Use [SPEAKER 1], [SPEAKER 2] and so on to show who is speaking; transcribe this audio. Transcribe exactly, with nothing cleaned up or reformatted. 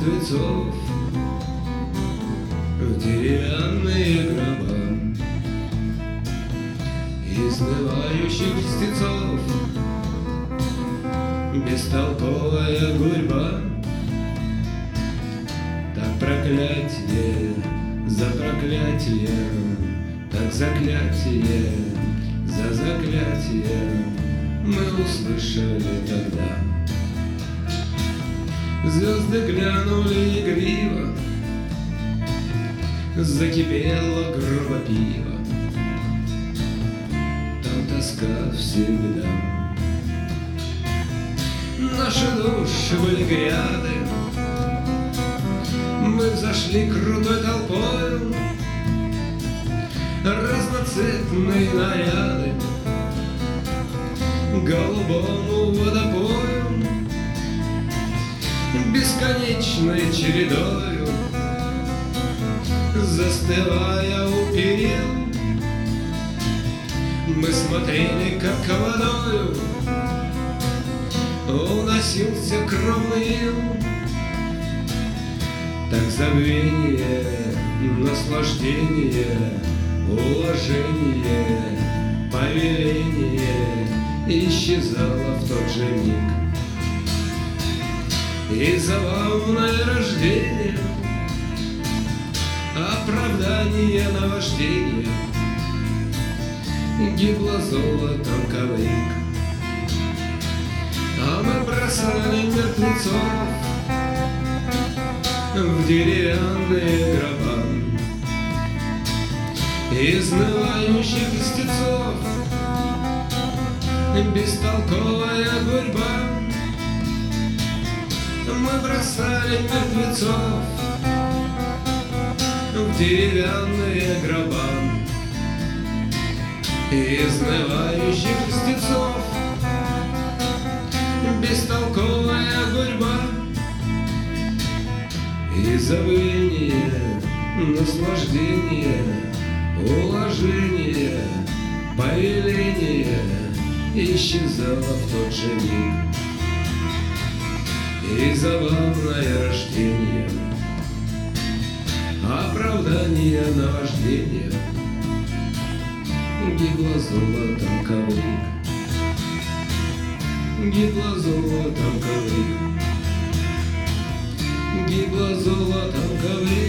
[SPEAKER 1] мертвецов в деревянные гроба изнывающих чтецов. Бестолковая гурьба, так проклятие за проклятием, так заклятие за заклятием мы услышали тогда. Звезды глянули игриво, закипело гробопиво, там тоска всегда. Наши души были гряды, мы взошли крутой толпою, разноцветные наряды голубому водопою, бесконечной чередою застывая у перил, мы смотрели, как водою уносился кровный ил. Так забвение, наслаждение, уложение, повеление исчезало в тот же миг. И забавное рождение, оправдание наваждения гибло золотом коврик. А мы бросали мертвецов в деревянные гроба изнывающих льстецов. Бестолковая гурьба, мы бросали мертвецов в деревянные гроба изнывающих льстецов. Бестолковая гурьба и забвение, наслаждение, уложение, повеление исчезало в тот же миг. И забавное рождение, оправдание наваждения гибло золотом коврик. Гибло золотом коврик, гибло золотом коврик.